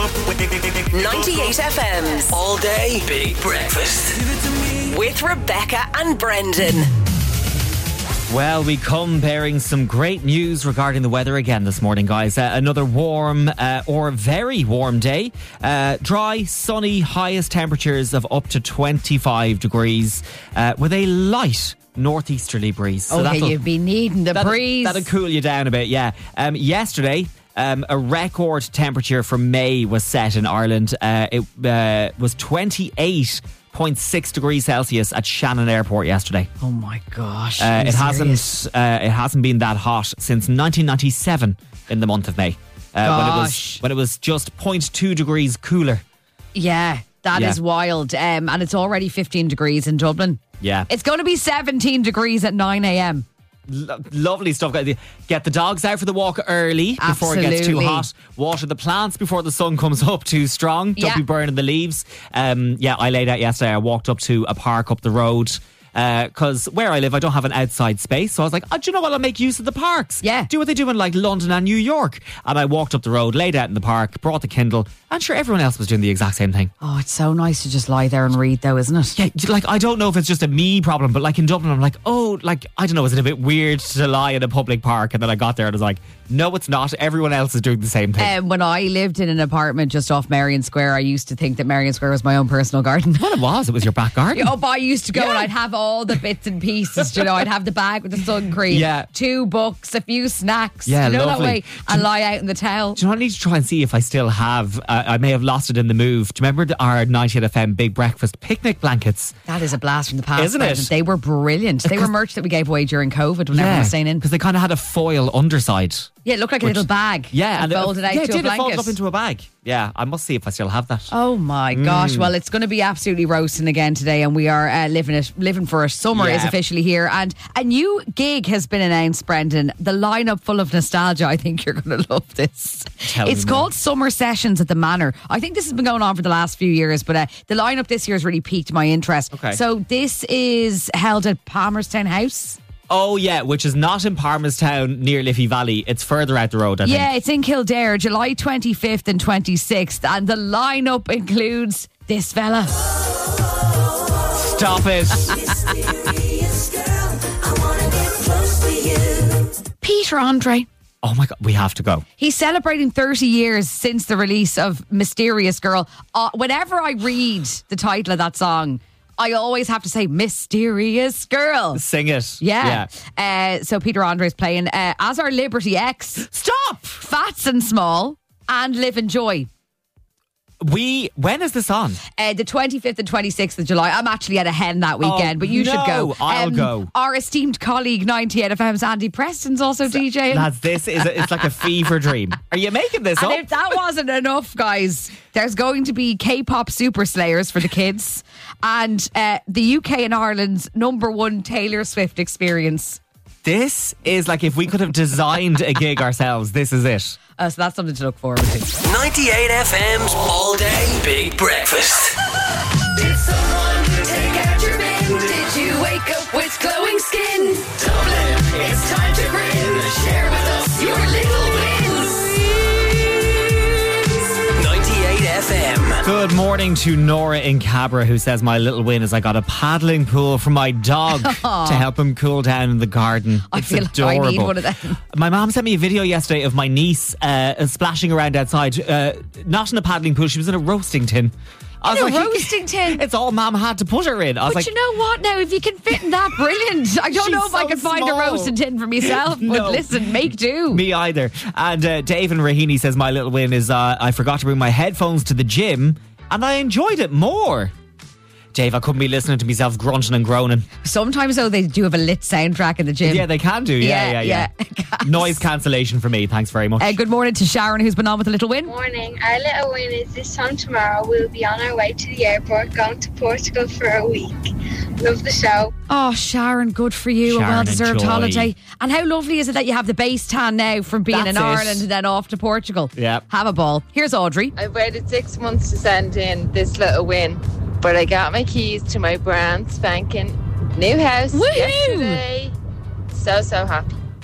98 FM's All Day Big Breakfast with Rebecca and Brendan. Well, we come bearing some great news regarding the weather again this morning, guys. Another warm or very warm day. Dry, sunny, highest temperatures of up to 25 degrees with a light northeasterly breeze. So you've been needing the breeze. That'll cool you down a bit, yeah. Yesterday, a record temperature for May was set in Ireland. It was 28.6 degrees Celsius at Shannon Airport yesterday. Oh my gosh! It hasn't been that hot since 1997 in the month of May, when it was just 0.2 degrees cooler. Yeah, that is wild. And it's already 15 degrees in Dublin. Yeah, it's going to be 17 degrees at 9 a.m. Lovely stuff. Get the dogs out for the walk early before it gets too hot. Water the plants before the sun comes up too strong. Don't be burning the leaves. I laid out yesterday. I walked up to a park up the road because where I live I don't have an outside space, so I was like, do you know what, I'll make use of the parks. Do what they do in like London and New York. And I walked up the road, laid out in the park, brought the Kindle, and sure, everyone else was doing the exact same thing. Oh, it's so nice to just lie there and read though, isn't it? Yeah, like I don't know if it's just a me problem, but like in Dublin I'm like, I don't know, is it a bit weird to lie in a public park? And then I got there and I was like, no, it's not. Everyone else is doing the same thing. When I lived in an apartment just off Merrion Square, I used to think that Merrion Square was my own personal garden. Well, it was your back garden. But I used to go and I'd have all the bits and pieces, I'd have the bag with the sun cream, 2 books, a few snacks, lovely. That way, and lie out in the towel. Do you know what, I need to try and see if I still have, I may have lost it in the move. Do you remember our 98 FM Big Breakfast picnic blankets? That is a blast from the past, isn't it? They were brilliant. They were merch that we gave away during COVID when everyone was staying in. Because they kind of had a foil underside. Yeah, it looked like a little bag. Yeah, and folded out to a blanket. It folded up into a bag. Yeah, I must see if I still have that. Oh my gosh! Well, it's going to be absolutely roasting again today, and we are living for it. Summer is officially here, and a new gig has been announced. Brendan, the lineup full of nostalgia. I think you're going to love this. It's called Summer Sessions at the Manor. I think this has been going on for the last few years, but the lineup this year has really piqued my interest. Okay. So this is held at Palmerstown House. Oh yeah, which is not in Palmerstown near Liffey Valley. It's further out the road, I think. Yeah, it's in Kildare, July 25th and 26th. And the lineup includes this fella. Stop it. Peter Andre. Oh my God, we have to go. He's celebrating 30 years since the release of Mysterious Girl. Whenever I read the title of that song, I always have to say Mysterious Girl. Sing it. Yeah. So Peter Andre is playing as our Liberty X. Stop! Fats and Small and Live and Joy. When is this on? The 25th and 26th of July. I'm actually at a hen that weekend, but you should go. I'll go. Our esteemed colleague 98 FM's Andy Preston's also DJing. Lads, it's like a fever dream. Are you making this up? And if that wasn't enough, guys, there's going to be K-pop Super Slayers for the kids and the UK and Ireland's #1 Taylor Swift experience. This is like if we could have designed a gig ourselves, this is it. So that's something to look forward to. 98 FM's All Day Big Breakfast. Did someone take out your bin? Did you wake up with glowing skin? Dublin, it's time to grin. Share with us your little wins. 98 FM. Good morning to Nora in Cabra, who says my little win is I got a paddling pool for my dog to help him cool down in the garden. I feel adorable. I need one of them. My mom sent me a video yesterday of my niece splashing around outside, not in a paddling pool, she was in a roasting tin. I was in a roasting tin? It's all Mom had to put her in. But you know what now, if you can fit in that, brilliant. I don't know if I can find a roasting tin for myself, but listen, make do. Me either. And Dave and Rahini says my little win is I forgot to bring my headphones to the gym and I enjoyed it more. Dave, I couldn't be listening to myself grunting and groaning. Sometimes, though, they do have a lit soundtrack in the gym. Yeah, they can do. Yeah. Noise cancellation for me. Thanks very much. Good morning to Sharon, who's been on with a little win. Morning. Our little win is this time tomorrow. We'll be on our way to the airport going to Portugal for a week. Love the show. Oh, Sharon, good for you. Sharon, a well-deserved enjoy. holiday. And how lovely is it that you have the base tan now from being in Ireland and then off to Portugal? Yeah. Have a ball. Here's Audrey. I waited 6 months to send in this little win, but I got my keys to my brand spanking new house yesterday. So happy.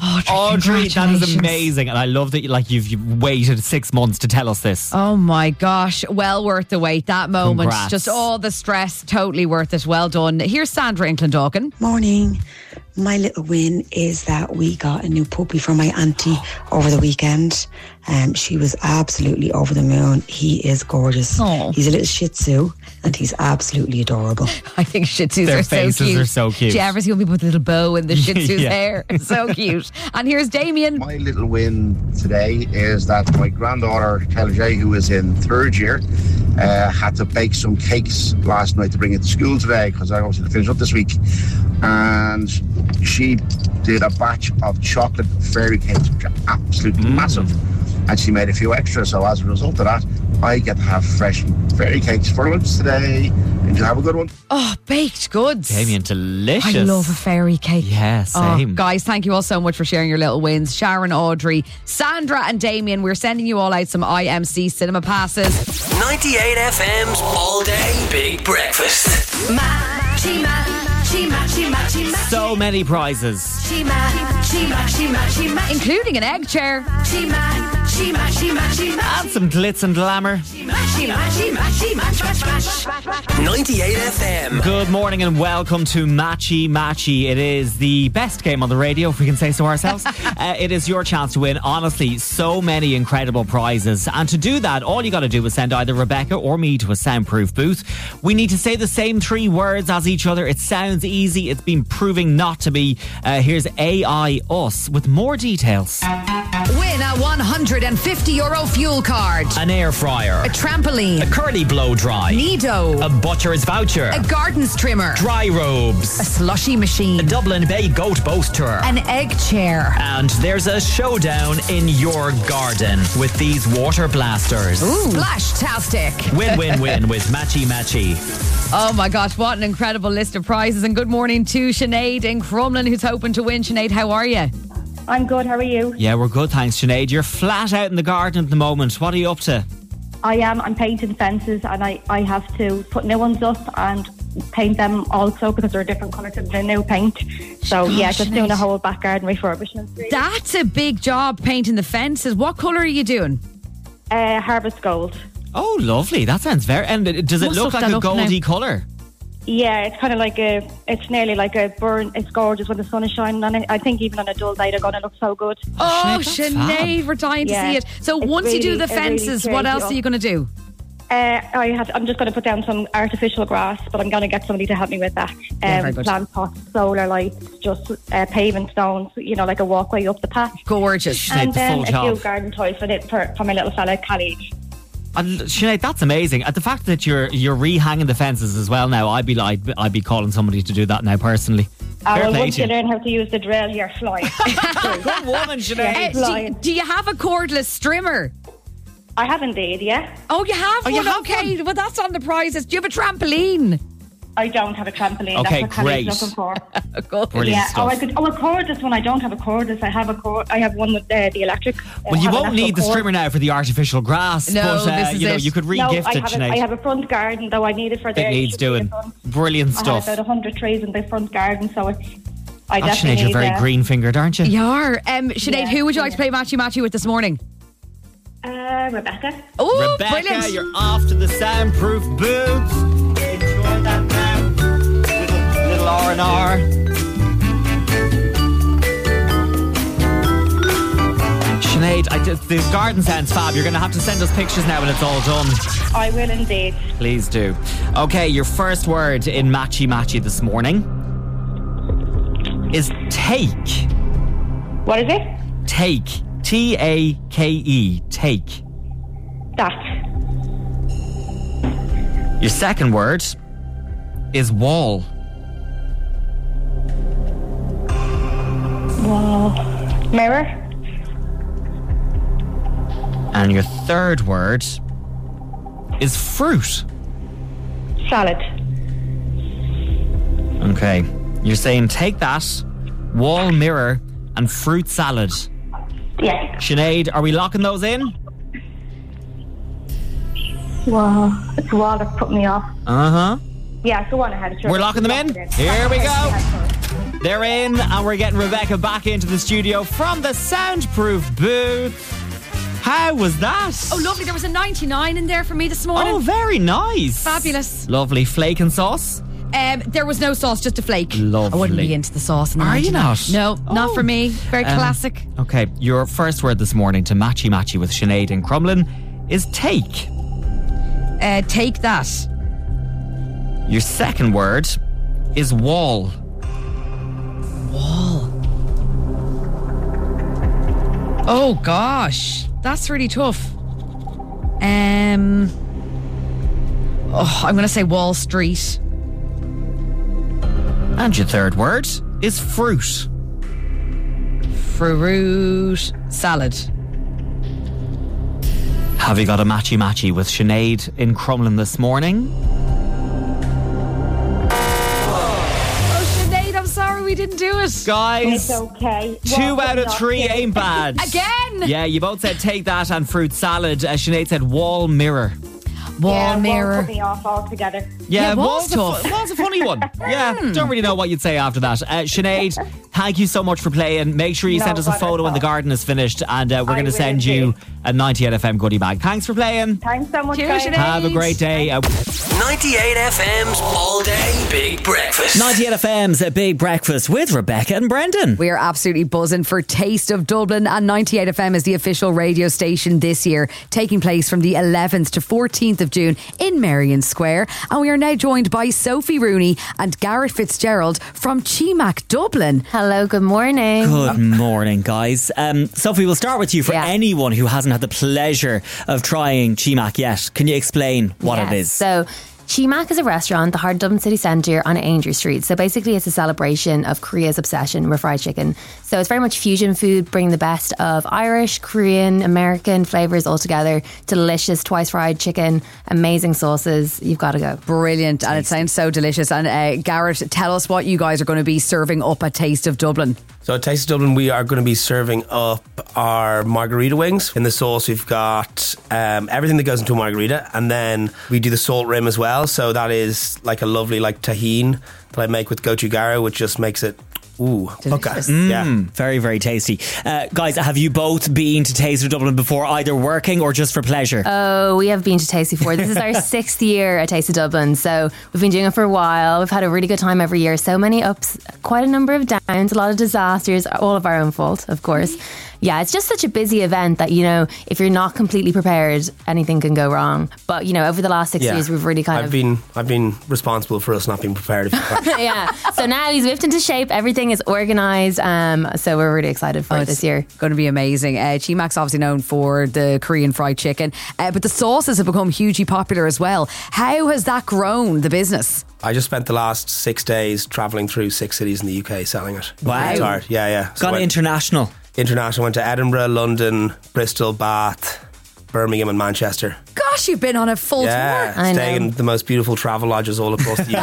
Audrey, that is amazing. And I love that you've waited 6 months to tell us this. Oh my gosh. Well worth the wait. That moment. Congrats. Just all the stress. Totally worth it. Well done. Here's Sandra in Clondalkin. Morning. My little win is that we got a new puppy for my auntie over the weekend. She was absolutely over the moon. He is gorgeous. Oh. He's a little Shih Tzu and he's absolutely adorable. I think Shih Tzus Their are so faces cute. are so cute. Do you ever see when people with a little bow in the Shih Tzu's Yeah. hair? It's so cute. And here's Damien. My little win today is that my granddaughter, Kelly J, who is in 3rd year, had to bake some cakes last night to bring it to school today because I obviously had to finish up this week. And she did a batch of chocolate fairy cakes, which are absolutely massive. And she made a few extra, so as a result of that, I get to have fresh fairy cakes for lunch today. And you have a good one. Oh, baked goods. Damien, delicious. I love a fairy cake. Yeah, same. Oh, guys, thank you all so much for sharing your little wins. Sharon, Audrey, Sandra and Damien, we're sending you all out some IMC cinema passes. 98 FM's All Day Big Breakfast. Matchy, matchy, matchy, matchy, matchy. So many prizes. Matchy, matchy, matchy, matchy, matchy. Including an egg chair. Matchy, matchy, matchy, matchy, matchy. And some glitz and glamour. Matchy, matchy, matchy, match, match, match. 98 FM. Good morning and welcome to Matchy Matchy. It is the best game on the radio, if we can say so ourselves. It is your chance to win, honestly, so many incredible prizes. And to do that, all you got to do is send either Rebecca or me to a soundproof booth. We need to say the same 3 words as each other. It sounds easy. It's been proving not to be. Here's AI Us with more details. Win a €150 fuel card. An air fryer. A trampoline. A curly blow dry. Nido. A butcher's voucher. A gardens trimmer. Dry A robes. slushy machine. A Dublin Bay goat boat tour. An egg chair. And there's a showdown in your garden with these water blasters. Splash-tastic. Win-win-win with Matchy Matchy. Oh my gosh, what an incredible list of prizes. And good morning to Sinead in Crumlin, who's hoping to win. Sinead, how are you? I'm good, how are you? Yeah, we're good, thanks, Sinead. You're flat out in the garden at the moment. What are you up to? I'm painting fences and I have to put new ones up and paint them also because they're a different colour to the new paint. So just Sinead. doing a whole back garden refurbishment. Really. That's a big job, painting the fences. What colour are you doing? Harvest gold. Oh, lovely. That sounds very... And does it Must look look like that a up goldy now. colour? Yeah, it's kind of like it's nearly like a burn. It's gorgeous when the sun is shining on it. I think even on a dull day they're going to look so good. Oh, Sinead, that's Sinead, fab. we're dying to Yeah. see it. So It's once you do really- the it really fences, cheers what you else up. are you going to do? I'm just going to put down some artificial grass, but I'm going to get somebody to help me with that. very good. Plant pots, solar lights, just paving stones, like a walkway up the path. Gorgeous. Sinead, And the then full a job. few garden toys for my little fella, Khalid. And Sinead, that's amazing. The fact that you're rehanging the fences as well now, I'd be calling somebody to do that now personally. Fair play Once to you you. learn how to use the drill, you're flying. Good woman, Sinead. Flying. Do you have a cordless strimmer? I have indeed, yeah. Oh, you have you one? have Okay, well, that's on the prizes. Do you have a trampoline? I don't have a trampoline. Okay, That's what great. Khalid's looking for. Good. Brilliant Yeah. stuff. A cordless one. I don't have a cordless. I have one with the electric. Well, you won't need the strimmer now for the artificial grass. No, but, this is it. you could No, re-gift I it, have, Sinead. I have a front garden, though I need it for there. It needs doing. Brilliant I have stuff. about 100 trees in the front garden, so I Oh, definitely Sinead, you're need very green-fingered, aren't you? You are. Sinead, Yeah, who would you like to play Matchy Matchy with this morning? Rebecca. Oh, Rebecca, brilliant. you're off to the soundproof booth. Enjoy that now. Little R&R. Sinead, the garden sounds fab. You're going to have to send us pictures now when it's all done. I will indeed. Please do. Okay, your first word in Matchy Matchy this morning is take. What is it? Take. T-A-K-E. Take. That. Your second word is wall. Wall. Mirror. And your third word is fruit. Salad. Okay. You're saying take that, wall, mirror, and fruit salad. Yeah. Sinead, are we locking those in? Wow. It's a wall that put me off. Uh-huh. Yeah, go on ahead. Sure. We're locking them in? Here we go. They're in, and we're getting Rebecca back into the studio from the soundproof booth. How was that? Oh, lovely. There was a 99 in there for me this morning. Oh, very nice. Fabulous. Lovely. Flake and sauce? There was no sauce, just a flake. Lovely. I wouldn't be into the sauce. Are you not? No, not for me. Very classic. Okay, your first word this morning to matchy with Sinead in Crumlin is take. Take that. Your second word is wall. Wall. Oh gosh, that's really tough. I'm going to say Wall Street. And your third word is fruit. Fruit salad. Have you got a matchy with Sinead in Crumlin this morning? Oh, Sinead, I'm sorry we didn't do it. Guys, It's okay. 2 out of 3 ain't bad. Again? Yeah, you both said take that and fruit salad. Sinead said wall mirror. Wall mirror. Wall put me off altogether. Yeah, wall's tough. Wall's a funny one. Yeah, don't really know what you'd say after that. Sinead, thank you so much for playing. Make sure you send us a photo when the garden is finished, and we're going to send you a 98 FM goodie bag. Thanks for playing. Thanks so much, Cheers, guys. Sinead. Have a great day. 98 FM's All Day Big Breakfast. 98 FM's Big Breakfast with Rebecca and Brendan. We are absolutely buzzing for Taste of Dublin, and 98 FM is the official radio station this year, taking place from the 11th to 14th of June in Merrion Square. And we are now joined by Sophie Rooney and Garrett Fitzgerald from Chimac Dublin. Hello, good morning. Good morning, guys. Sophie, we'll start with you. For anyone who hasn't had the pleasure of trying Chimac yet, can you explain what it is? So, Chimac is a restaurant, the heart of Dublin City Centre on Ainger Street. So basically it's a celebration of Korea's obsession with fried chicken. So it's very much fusion food, bringing the best of Irish, Korean, American flavours all together. Delicious twice fried chicken, amazing sauces. You've got to go. Brilliant. And it sounds so delicious. And Garrett, tell us what you guys are going to be serving up at Taste of Dublin. So at Taste of Dublin, we are going to be serving up our margarita wings. In the sauce, we've got everything that goes into a margarita, and then we do the salt rim as well. So that is like a lovely tahine that I make with gochujara, which just makes it delicious. Very, very tasty. Guys, have you both been to Taste of Dublin before, either working or just for pleasure? Oh, we have been to Taste before. This is our 6th year at Taste of Dublin, so we've been doing it for a while. We've had a really good time every year. So many ups, quite a number of downs, a lot of disasters, all of our own fault, of course. Yeah, it's just such a busy event that, if you're not completely prepared, anything can go wrong. But, over the last 6 years, we've really I've been responsible for us not being prepared. Yeah. So now he's whipped into shape. Everything is organised. So we're really excited for it this year. Going to be amazing. Chimac's obviously known for the Korean fried chicken, but the sauces have become hugely popular as well. How has that grown the business? I just spent the last 6 days travelling through 6 cities in the UK selling it. Wow. Yeah. So gone international. Went to Edinburgh, London, Bristol, Bath, Birmingham and Manchester. Gosh, you've been on a full tour. Staying in the most beautiful travel lodges all across the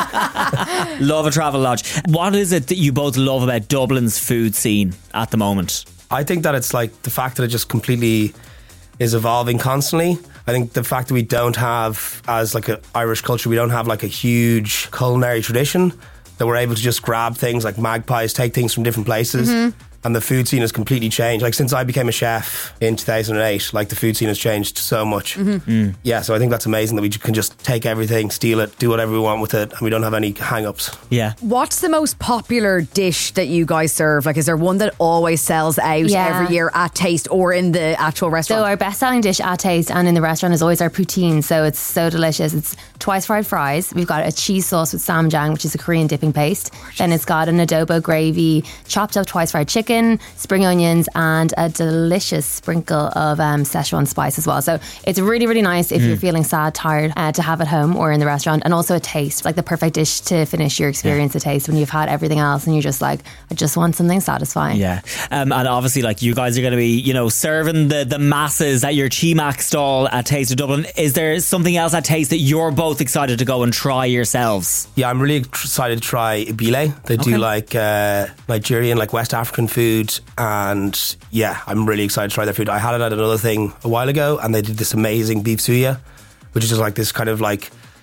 UK. Love a travel lodge. What is it that you both love about Dublin's food scene at the moment? I think that it's the fact that it just completely is evolving constantly. I think the fact that we don't have, as an Irish culture, we don't have a huge culinary tradition, that we're able to just grab things like magpies, take things from different places. Mm-hmm. And the food scene has completely changed. Since I became a chef in 2008, the food scene has changed so much. Mm-hmm. Yeah, so I think that's amazing that we can just take everything, steal it, do whatever we want with it, and we don't have any hang-ups. Yeah. What's the most popular dish that you guys serve? Is there one that always sells out every year at Taste or in the actual restaurant? So our best-selling dish at Taste and in the restaurant is always our poutine. So it's so delicious. It's twice fried fries. We've got a cheese sauce with samjang, which is a Korean dipping paste. Then it's got an adobo gravy, chopped up twice fried chicken, spring onions, and a delicious sprinkle of Szechuan spice as well. So it's really, really nice if you're feeling sad, tired, to have at home or in the restaurant. And also a taste, the perfect dish to finish your experience at Taste when you've had everything else and you're just I just want something satisfying. Yeah. And obviously you guys are going to be, serving the masses at your Chimac stall at Taste of Dublin. Is there something else at Taste that you're both excited to go and try yourselves? Yeah, I'm really excited to try Ibile. They do Nigerian, West African food. And yeah, I'm really excited to try their food. I had it at another thing a while ago, and they did this amazing beef suya, which is just this kind of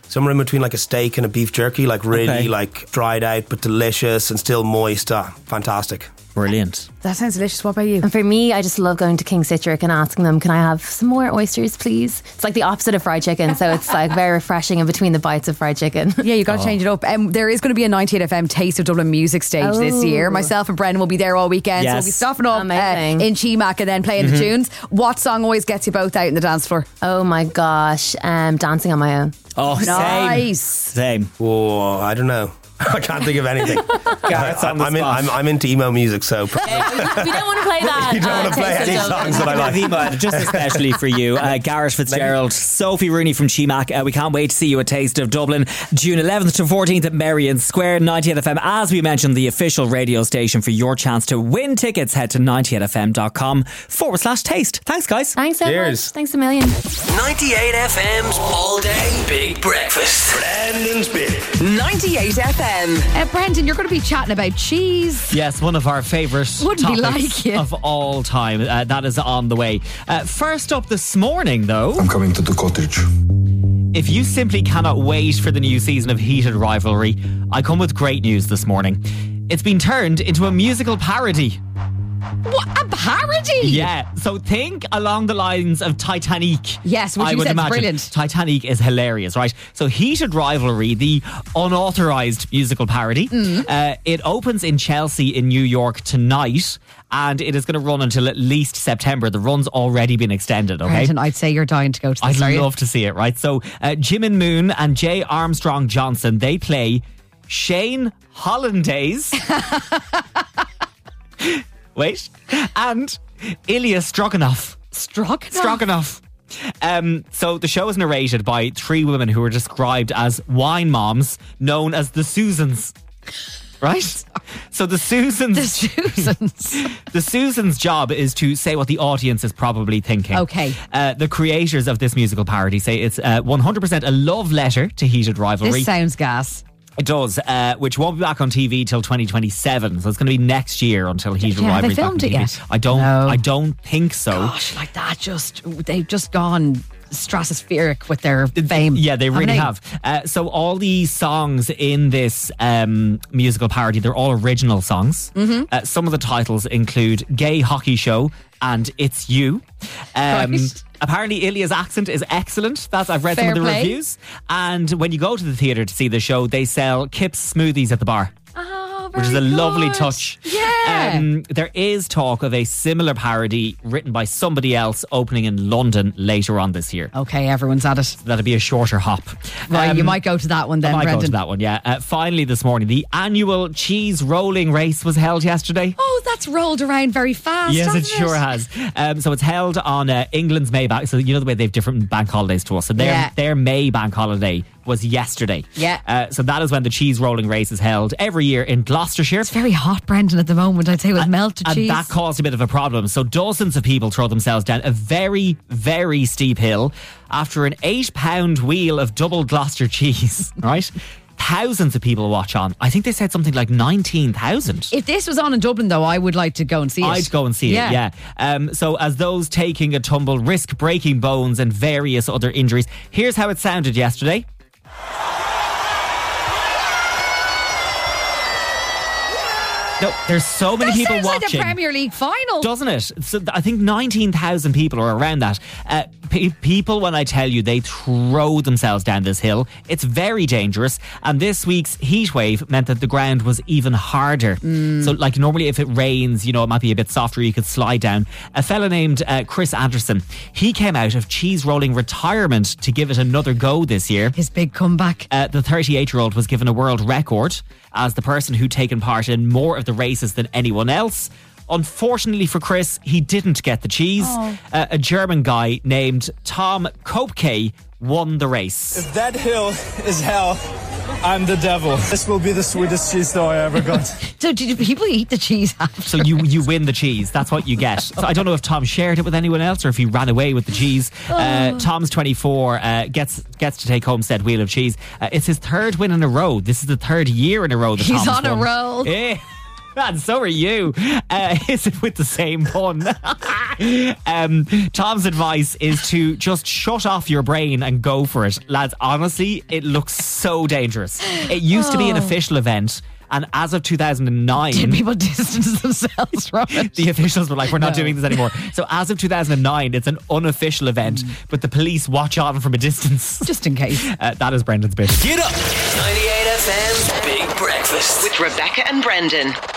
somewhere in between like a steak and a beef jerky, like really like dried out but delicious and still moist. Fantastic. Brilliant. That sounds delicious. What about you? And for me, I just love going to King Citric and asking them, can I have some more oysters, please? It's like the opposite of fried chicken, so it's like very refreshing in between the bites of fried chicken. Yeah, you got to change it up. There is going to be a 98 FM Taste of Dublin music stage this year. Myself and Brendan will be there all weekend, so we'll be stuffing up in Chimac and then playing the tunes. What song always gets you both out in the dance floor? Oh my gosh, Dancing on My Own. Oh, nice. Same. Oh, I don't know. I can't think of anything. I'm into emo music, so we don't want to play that. You don't want to play any songs that I like. Emo, just especially for you. Gareth Fitzgerald, Sophie Rooney from Chimac. We can't wait to see you at Taste of Dublin, June 11th to 14th at Merrion Square. 98 FM, as we mentioned, the official radio station. For your chance to win tickets, head to 98fm.com/taste. Thanks, guys. Thanks so much. Thanks a million. 98 FM's All Day Big Breakfast. Brendan's Big 98 FM. Brendan, you're going to be chatting about cheese. Yes, one of our favourite topics of all time. That is on the way. First up this morning, though, I'm coming to the cottage. If you simply cannot wait for the new season of Heated Rivalry, I come with great news this morning. It's been turned into a musical parody. What, a parody? Yeah, so think along the lines of Titanic. Yes, which you said is brilliant. Titanic is hilarious, right? So Heated Rivalry, the unauthorised musical parody, it opens in Chelsea in New York tonight, and it is going to run until at least September. The run's already been extended, okay? Brendan, I'd say you're dying to go to this. I'd love to see it, right? So Jimin Moon and Jay Armstrong Johnson, they play Shane Hollandaise. Wait. And Ilya Stroganoff. Stroganoff. So the show is narrated by three women who are described as wine moms, known as the Susans. Right? So the Susans. The Susans' job is to say what the audience is probably thinking. Okay. The creators of this musical parody say it's 100% a love letter to Heated Rivalry. This sounds gas. It does, which won't be back on TV till 2027. So it's going to be next year until Heated Rivalry. Have they filmed it yet? I don't think so. Gosh, like that, they've just gone stratospheric with their fame. Yeah, they really have. So all the songs in this musical parody, they're all original songs. Mm-hmm. Some of the titles include Gay Hockey Show and It's You. Apparently Ilya's accent is excellent. I've read some of the reviews. And when you go to the theatre to see the show, they sell Kip's smoothies at the bar. Which is a lovely touch. Yeah. There is talk of a similar parody written by somebody else opening in London later on this year. Okay, everyone's at it. So that'll be a shorter hop. Right, you might go to that one then, Brendan. I might go to that one, yeah. Finally this morning, the annual cheese rolling race was held yesterday. Oh, that's rolled around very fast. Yes, it sure has. So it's held on England's May Bank. So you know the way they have different bank holidays to us. So their May bank holiday was yesterday. Yeah. So that is when the cheese rolling race is held every year in Gloucestershire. It's very hot, Brendan, at the moment, I'd say, with melted cheese. And that caused a bit of a problem. So dozens of people throw themselves down a very, very steep hill after an 8-pound wheel of double Gloucester cheese, right? Thousands of people watch on. I think they said something like 19,000. If this was on in Dublin, though, I would like to go and see it. I'd go and see it, yeah. So as those taking a tumble risk breaking bones and various other injuries, here's how it sounded yesterday. No, there's so many people watching. That sounds like a Premier League final. Doesn't it? So I think 19,000 people are around that. People, when I tell you, they throw themselves down this hill. It's very dangerous. And this week's heat wave meant that the ground was even harder. So like normally if it rains, it might be a bit softer, you could slide down. A fella named Chris Anderson, he came out of cheese rolling retirement to give it another go this year. His big comeback. The 38-year-old was given a world record as the person who'd taken part in more of the races than anyone else. Unfortunately for Chris, he didn't get the cheese. A German guy named Tom Kopke won the race. If that hill is hell, I'm the devil. This will be the sweetest cheese dough I ever got. So did people eat the cheese after? So you win the cheese. That's what you get. So I don't know if Tom shared it with anyone else or if he ran away with the cheese. Tom's 24, gets to take home said wheel of cheese. It's his third win in a row. This is the third year in a row that He's Tom's on a roll. Yeah. And so are you. Is it with the same pun? Tom's advice is to just shut off your brain and go for it. Lads, honestly, it looks so dangerous. It used to be an official event. And as of 2009... Did people distance themselves from it? The officials were like, we're not doing this anymore. So as of 2009, it's an unofficial event, but the police watch on from a distance. Just in case. That is Brendan's bit. Get up! 98 FM's Big Breakfast. With Rebecca and Brendan.